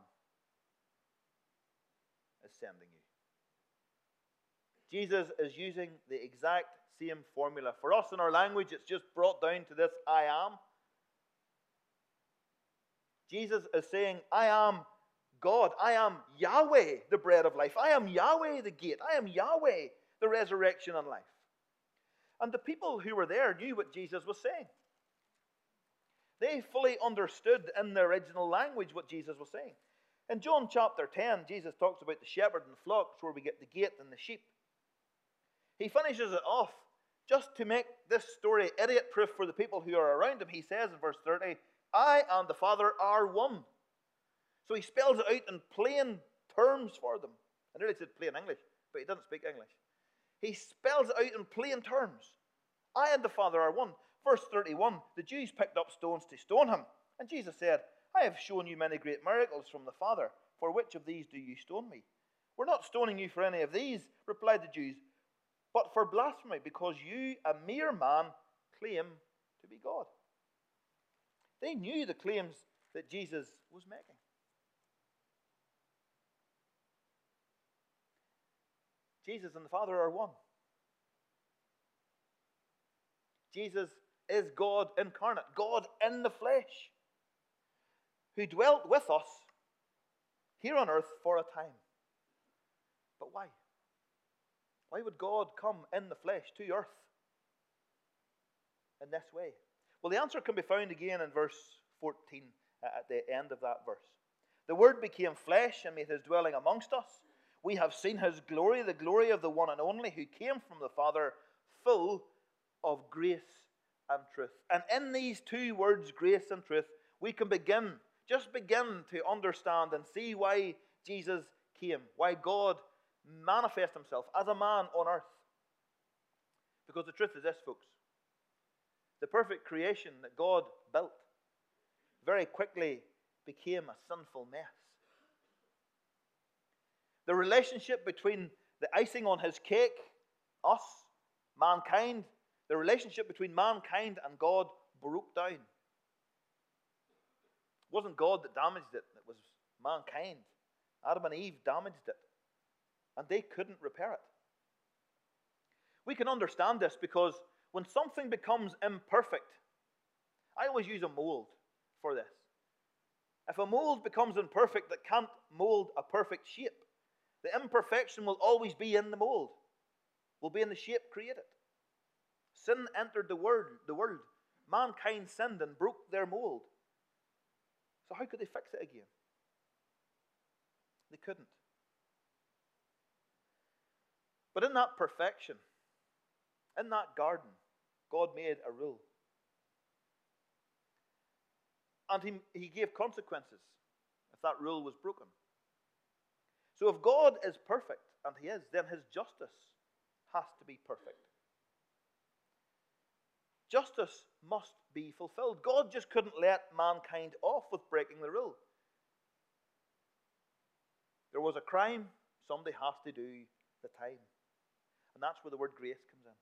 is sending you. Jesus is using the exact same formula. For us in our language, it's just brought down to this I am. Jesus is saying, I am God. I am Yahweh, the bread of life. I am Yahweh, the gate. I am Yahweh, the resurrection and life. And the people who were there knew what Jesus was saying. They fully understood in the original language what Jesus was saying. In John chapter 10, Jesus talks about the shepherd and the flocks, where we get the gate and the sheep. He finishes it off just to make this story idiot-proof for the people who are around him. He says in verse 30, I and the Father are one. So he spells it out in plain terms for them. I nearly said plain English, but he doesn't speak English. He spells it out in plain terms. I and the Father are one. Verse 31, the Jews picked up stones to stone him. And Jesus said, I have shown you many great miracles from the Father. For which of these do you stone me? We're not stoning you for any of these, replied the Jews, but for blasphemy, because you, a mere man, claim to be God. They knew the claims that Jesus was making. Jesus and the Father are one. Jesus is God incarnate, God in the flesh, who dwelt with us here on earth for a time. But why? Why would God come in the flesh to earth in this way? Well, the answer can be found again in verse 14 at the end of that verse. The Word became flesh and made his dwelling amongst us. We have seen his glory, the glory of the one and only who came from the Father, full of grace and truth. And in these two words, grace and truth, we can begin to understand and see why Jesus came, why God manifest himself as a man on earth. Because the truth is this, folks. The perfect creation that God built very quickly became a sinful mess. The relationship between the icing on his cake, us, mankind, the relationship between mankind and God broke down. It wasn't God that damaged it, it was mankind. Adam and Eve damaged it, and they couldn't repair it. We can understand this because when something becomes imperfect, I always use a mold for this. If a mold becomes imperfect that can't mold a perfect shape, the imperfection will always be in the mold, will be in the shape created. Sin entered the world. Mankind sinned and broke their mold. So how could they fix it again? They couldn't. But in that perfection, in that garden, God made a rule. And he gave consequences if that rule was broken. So if God is perfect, and he is, then his justice has to be perfect. Justice must be fulfilled. God just couldn't let mankind off with breaking the rule. There was a crime, somebody has to do the time. And that's where the word grace comes in.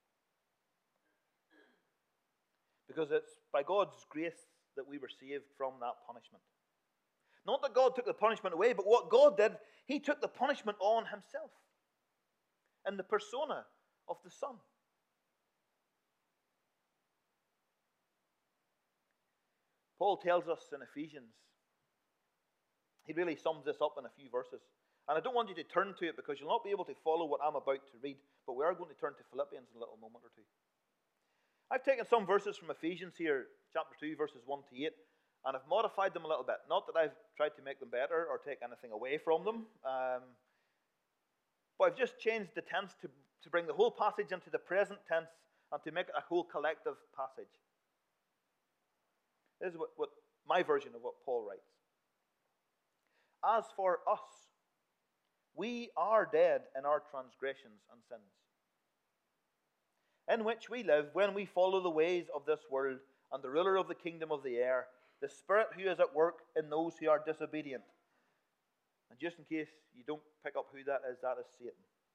Because it's by God's grace that we were saved from that punishment. Not that God took the punishment away, but what God did, he took the punishment on himself in the persona of the Son. Paul tells us in Ephesians, he really sums this up in a few verses. And I don't want you to turn to it because you'll not be able to follow what I'm about to read, but we are going to turn to Philippians in a little moment or two. I've taken some verses from Ephesians here, chapter 2, verses 1 to 8, and I've modified them a little bit. Not that I've tried to make them better or take anything away from them, but I've just changed the tense to bring the whole passage into the present tense and to make it a whole collective passage. This is what my version of what Paul writes. As for us, we are dead in our transgressions and sins, in which we live when we follow the ways of this world and the ruler of the kingdom of the air, the spirit who is at work in those who are disobedient. And just in case you don't pick up who that is Satan.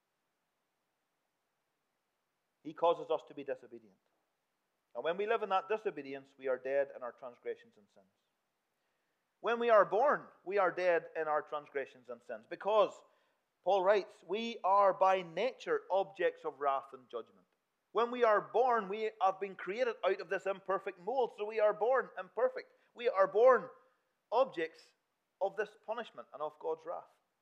He causes us to be disobedient. And when we live in that disobedience, we are dead in our transgressions and sins. When we are born, we are dead in our transgressions and sins. Because, Paul writes, we are by nature objects of wrath and judgment. When we are born, we have been created out of this imperfect mold. So we are born imperfect. We are born objects of this punishment and of God's wrath.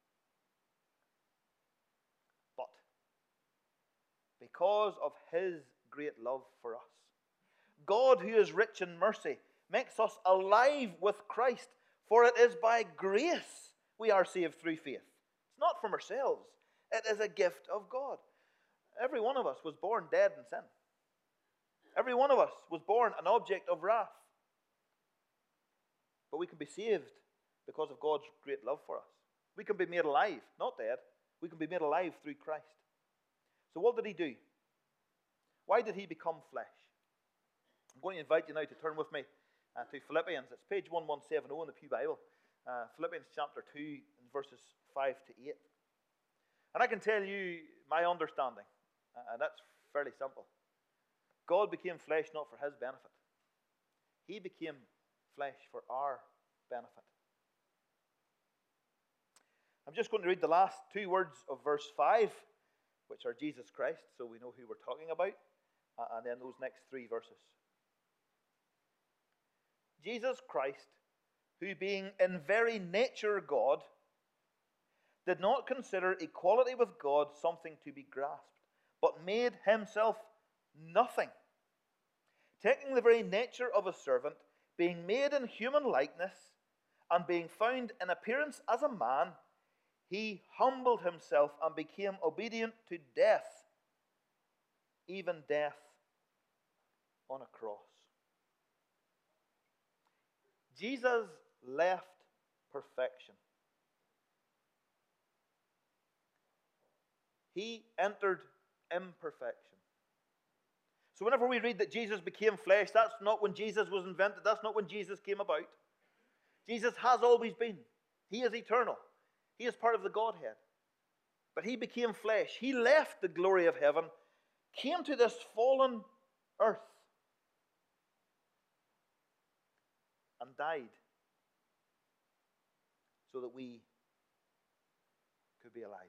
But because of his great love for us, God, who is rich in mercy, makes us alive with Christ. For it is by grace we are saved through faith. It's not from ourselves. It is a gift of God. Every one of us was born dead in sin. Every one of us was born an object of wrath. But we can be saved because of God's great love for us. We can be made alive, not dead. We can be made alive through Christ. So what did he do? Why did he become flesh? I'm going to invite you now to turn with me to Philippians. It's page 1170 in the Pew Bible. Philippians chapter 2 and verses 5 to 8. And I can tell you my understanding, and that's fairly simple. God became flesh not for his benefit. He became flesh for our benefit. I'm just going to read the last two words of verse 5, which are Jesus Christ, so we know who we're talking about, and then those next three verses. Jesus Christ, who being in very nature God, did not consider equality with God something to be grasped, but made himself nothing, taking the very nature of a servant, being made in human likeness, and being found in appearance as a man, he humbled himself and became obedient to death, even death on a cross. Jesus left perfection. He entered imperfection. So whenever we read that Jesus became flesh, that's not when Jesus was invented. That's not when Jesus came about. Jesus has always been. He is eternal. He is part of the Godhead. But he became flesh. He left the glory of heaven, came to this fallen earth, and died so that we could be alive.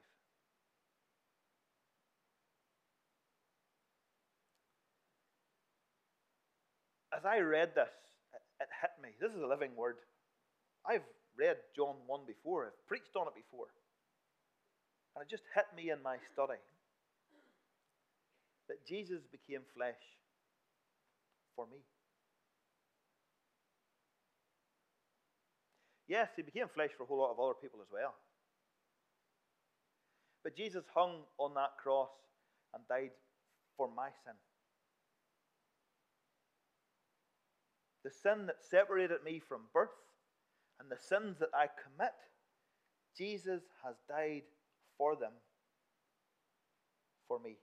As I read this, it hit me. This is a living word. I've read John 1 before. I've preached on it before. And it just hit me in my study that Jesus became flesh for me. Yes, he became flesh for a whole lot of other people as well. But Jesus hung on that cross and died for my sin. The sin that separated me from birth and the sins that I commit, Jesus has died for them, for me.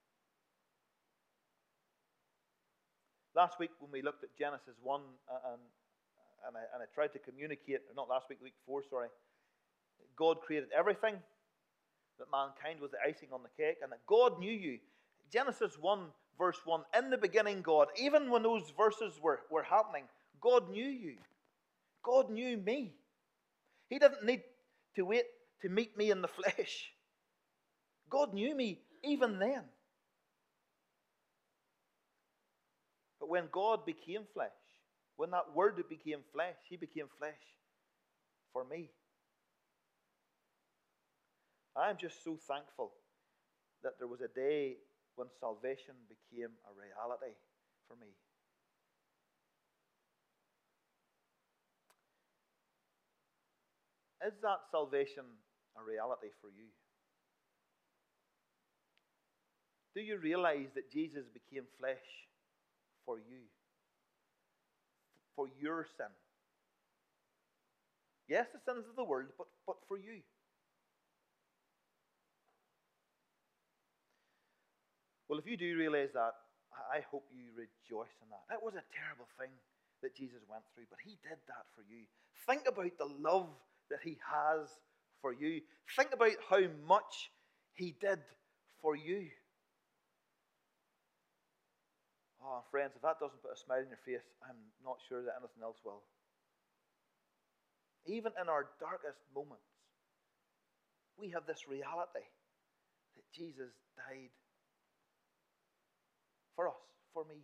Last week when we looked at Genesis 1 and I tried to communicate, not last week, the week before, sorry, God created everything, that mankind was the icing on the cake, and that God knew you. Genesis 1 verse 1, in the beginning God, even when those verses were happening, God knew you. God knew me. He didn't need to wait to meet me in the flesh. God knew me even then. But when God became flesh, when that word became flesh, he became flesh for me. I'm just so thankful that there was a day when salvation became a reality for me. Is that salvation a reality for you? Do you realize that Jesus became flesh for you? For your sin? Yes, the sins of the world, but for you. Well, if you do realize that, I hope you rejoice in that. It was a terrible thing that Jesus went through, but he did that for you. Think about the love that he has for you. Think about how much he did for you. Oh, friends, if that doesn't put a smile on your face, I'm not sure that anything else will. Even in our darkest moments, we have this reality that Jesus died for us, for me.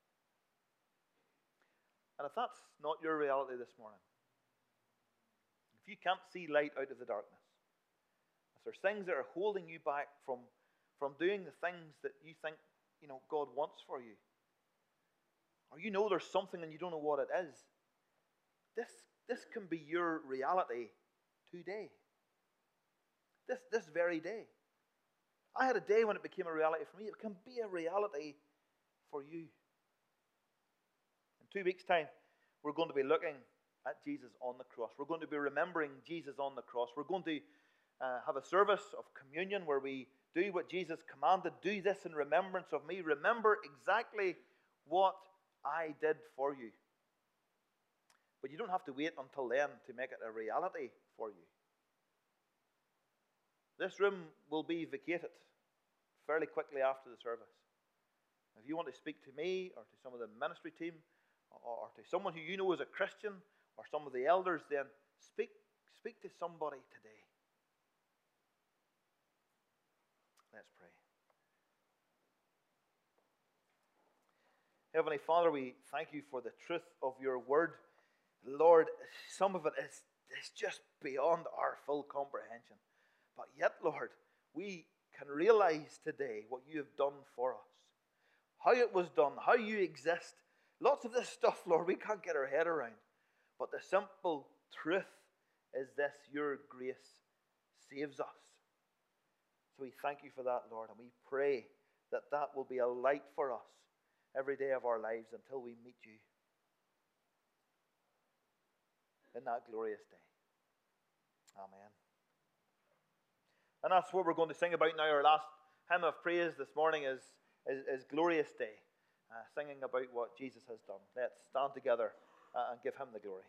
And if that's not your reality this morning, if you can't see light out of the darkness, if there's things that are holding you back from doing the things that you think, God wants for you, or there's something and you don't know what it is, this can be your reality today. This very day. I had a day when it became a reality for me. It can be a reality for you. In 2 weeks' time, we're going to be looking at Jesus on the cross. We're going to be remembering Jesus on the cross. We're going to have a service of communion where we do what Jesus commanded. Do this in remembrance of me. Remember exactly what I did for you. But you don't have to wait until then to make it a reality for you. This room will be vacated fairly quickly after the service. If you want to speak to me or to some of the ministry team or to someone who you know is a Christian or some of the elders, then speak to somebody today. Let's pray. Heavenly Father, we thank you for the truth of your word. Lord, some of it is just beyond our full comprehension. But yet, Lord, we can realize today what you have done for us. How it was done, how you exist. Lots of this stuff, Lord, we can't get our head around. But the simple truth is this: your grace saves us. So we thank you for that, Lord, and we pray that that will be a light for us every day of our lives until we meet you in that glorious day. Amen. And that's what we're going to sing about now. Our last hymn of praise this morning is Glorious Day, singing about what Jesus has done. Let's stand together and give him the glory.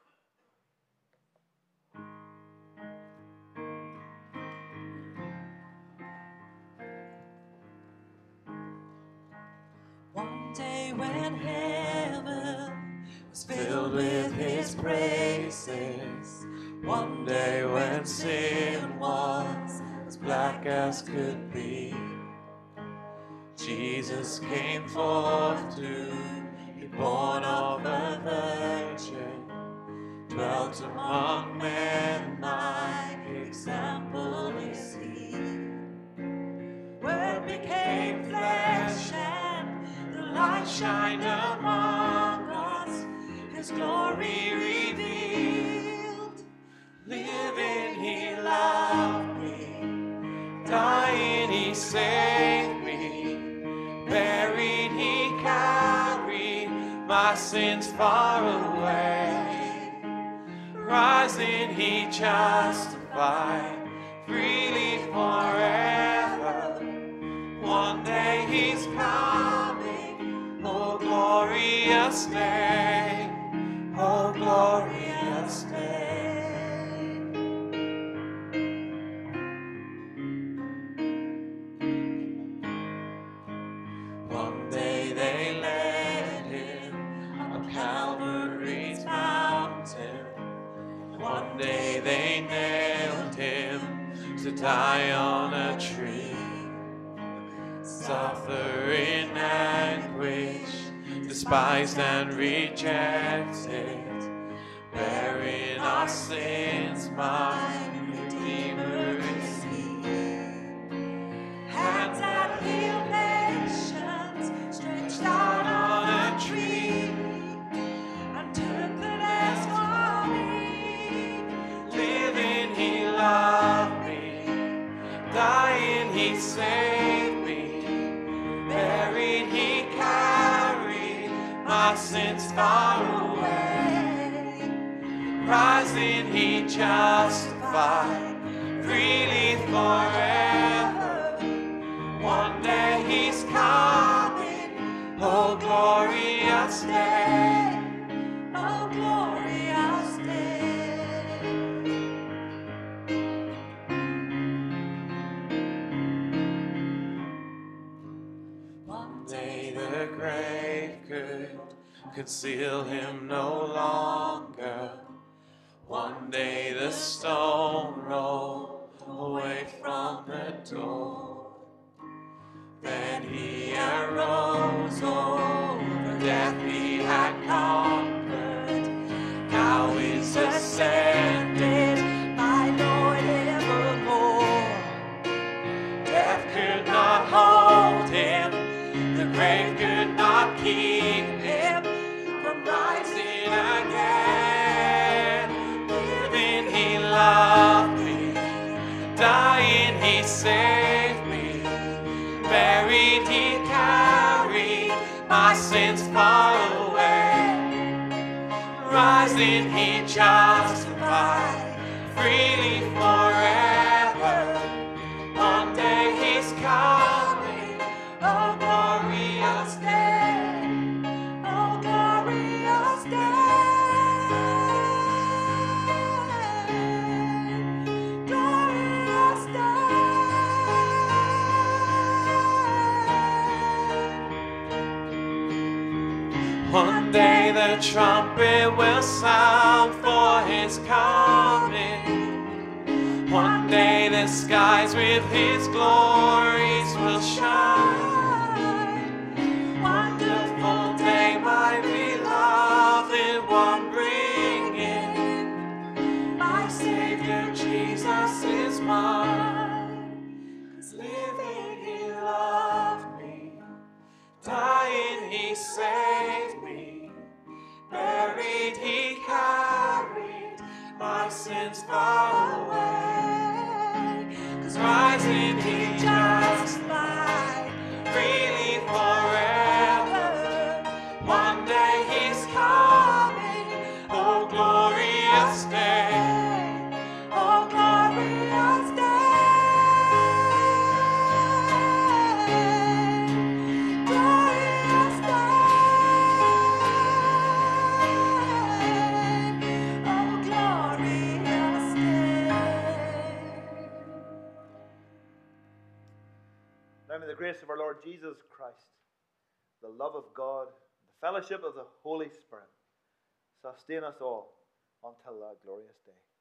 One day when heaven was Filled with his praises. One day when sin was as black as could be, Jesus came forth to be born of a virgin, dwelt among men, my example is he. Word became flesh and the light shined among us, his glory revealed. Living he loved me, dying he saved me, buried he carried my sins far away, rising he justified freely forever. One day he's coming, oh glorious day, oh glorious day. One day they led him up Calvary's mountain. One day they nailed him to die on a tree. Suffer in anguish, despised and rejected, bearing our sins, my Redeemer is he. Hands that heal nations stretched out on a tree and took the nails for me. Living he loved me, dying he saved me, buried he carried my sins far away, rising he justified freely forever. One day he's coming, oh glorious day, Oh, glorious day. One day the grave could conceal him no longer. One day the stone rolled away from the door. Then he arose, over death he had conquered. Now he's ascended, My Lord evermore. death could not hold him, the grave could not keep him from rising again. Living he loved me, dying he saved me, buried he carried my sins far away, rising Isn't he justified freely forever? One day he's coming, oh glorious day, Oh, glorious day. Glorious day. One day the trumpet will sound for his coming. One day the skies with his glories will shine. Wonderful day, my beloved one, bring in. My Savior Jesus is mine. 'Cause living he loved me, dying he saved me, buried he carried my sins far away. 'Cause rising he justified freely forever. One day he's coming, oh glorious day, Oh, glorious day. Glorious day. Oh, glorious day. Now may the grace of our Lord Jesus Christ, the love of God, the fellowship of the Holy Spirit sustain us all until that glorious day.